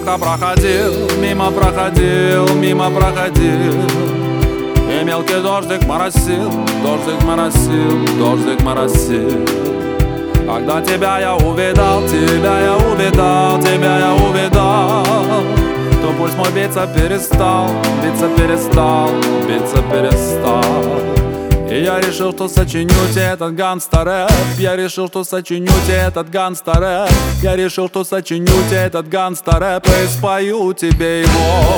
пока проходил, мимо проходил, мимо проходил. И мелкий дождик моросил, дождик моросил, дождик моросил. Когда тебя я увидал, тебя я увидал, тебя я увидал, то пульс мой биться перестал, биться перестал, биться перестал. И я решил, что сочиню тебе этот гангстер-рэп. Я решил, что сочиню тебе этот гангстер-рэп. Я решил, что сочиню тебе этот гангстер-рэп и спою тебе его.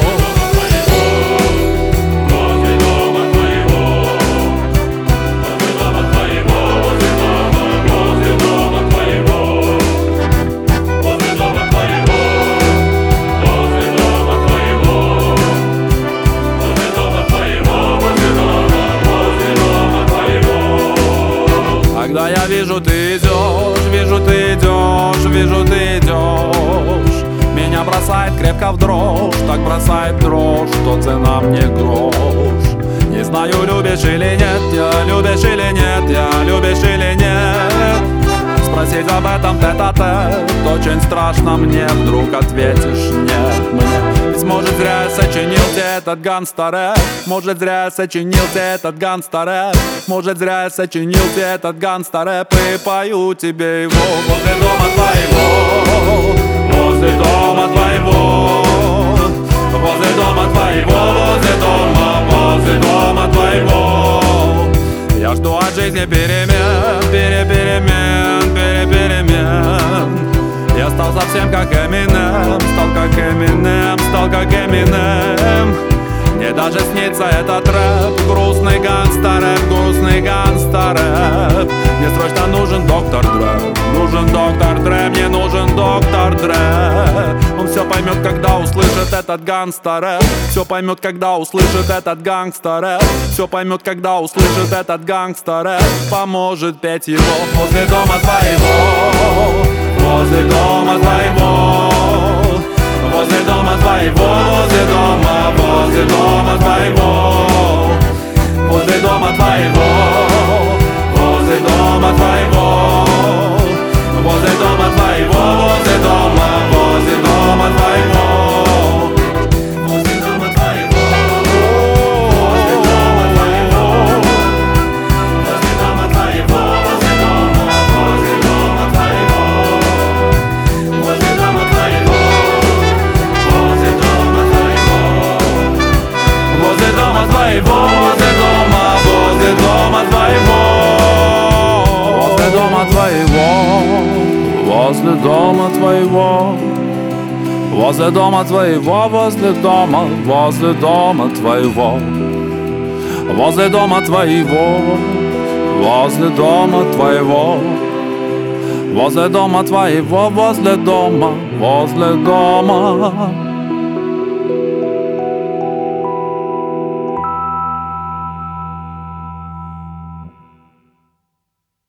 Когда я вижу, ты идешь, вижу, ты идешь, вижу, ты идешь, меня бросает крепко в дрожь, так бросает дрожь, что цена мне грош. Не знаю, любишь или нет, я любишь или нет, я любишь или нет. Спросить об этом тет-а-тет, очень страшно мне, вдруг ответишь нет мне. Ведь может зря я сочинил тебе этот гангстер-рэп, может зря я сочинил тебе этот гангстер-рэп, может зря я сочинил тебе этот гангстер-рэп и пою тебе его. Возле дома твоего, возле дома твоего, возле дома твоего, возле дома твоего. Я жду от жизни перемен, перемен, перемен. Я стал совсем как Эминем, стал как Эминем, стал как Эминем. Мне даже снится этот рэп, грустный гангстер-рэп, грустный гангстер-рэп. Мне срочно нужен доктор Дре, нужен доктор Дре, мне нужен доктор Дре. Он все поймет, когда услышит этот гангстер-рэп, все поймет, когда услышит этот гангстер-рэп, все поймет, когда услышит этот гангстер-рэп. Поможет петь его возле дома твоего, возле дома твоего, возле дома твоего, возле дома твоего, возле дома твоего, возле дома твоего, возле дома твоего, возле дома твоего. Возле дома твоего, возле дома твоего, возле дома твоего, возле дома твоего, возле дома твоего, возле дома твоего, возле дома твоего, возле дома.